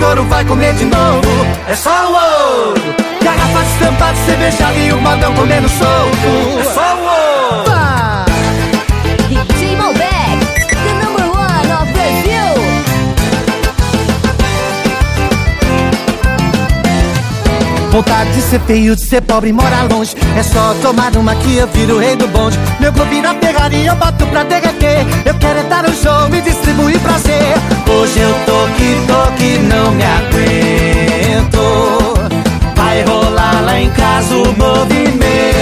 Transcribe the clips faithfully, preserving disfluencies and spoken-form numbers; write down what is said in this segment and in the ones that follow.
couro vai comer de novo. É só o ouro. Garrafa estampada, cervejada e o modão comendo solto. É só o ouro. Pá. D J Malbec, the number one of Brazil. Vontade de ser feio, de ser pobre e morar longe. É só tomar uma que eu viro o rei do bonde. Meu clube vira Ferrari e eu boto pra derreter. Eu quero é dar um show e distribuir prazer. Hoje eu tô que tô que não me aguento. Vai rolar lá em casa o movimento.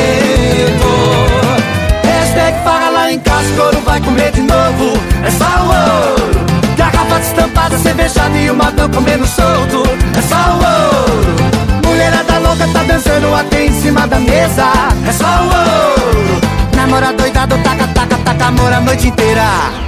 Hashtag farra lá em casa, couro vai comer de novo. É só o ouro. Garrafa estampada, cervejada e o modão comendo solto. É só o ouro. Mulherada louca tá dançando até em cima da mesa. É só o ouro. Namora doidado, taca, taca, taca, amor a noite inteira.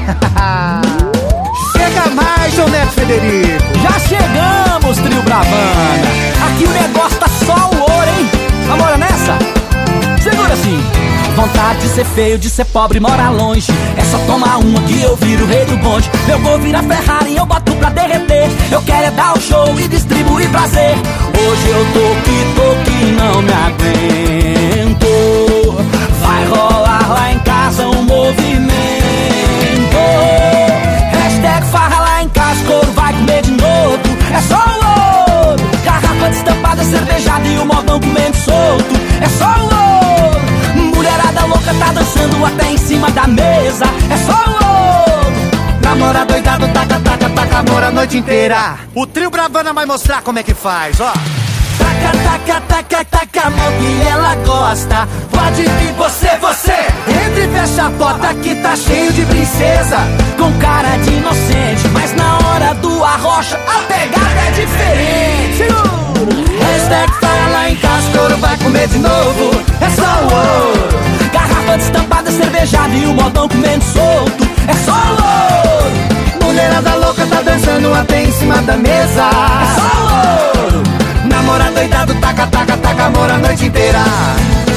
Chega mais, João Neto Federico. Já chegamos, trio Bravana. Aqui o negócio tá só o ouro, hein? Amora nessa? Segura assim. Vontade de ser feio, de ser pobre, morar longe. É só tomar uma que eu viro o rei do bonde. Meu gol vira Ferrari, eu boto pra derreter. Eu quero é dar o show e distribuir prazer. Hoje eu tô que tô que não me aguento. Vai rolar lá em casa um movimento. Hashtag farra lá em casa, couro vai comer de novo. É só o ouro. Garrafa destampada, cervejada e o modão comendo solto. É só o ouro. Mulherada louca tá dançando até em cima da mesa. É só o ouro. Namora doidado, taca, taca, taca, amor a noite inteira. O trio Bravana vai mostrar como é que faz, ó. Taca, taca, taca, taca, amor que ela gosta. Pode vir você, você. Entre e fecha a porta que tá cheio de princesa. Com cara de inocente, mas na hora do arrocha a pegada é diferente. Hashtag fala lá em casa, couro vai comer de novo. É só o ouro. Garrafa destampada, cervejada e o modão comendo solto. É só o ouro. Mulherada louca tá dançando até em cima da mesa. É só o ouro. Namora doidado, taca, taca, taca, amor a noite inteira.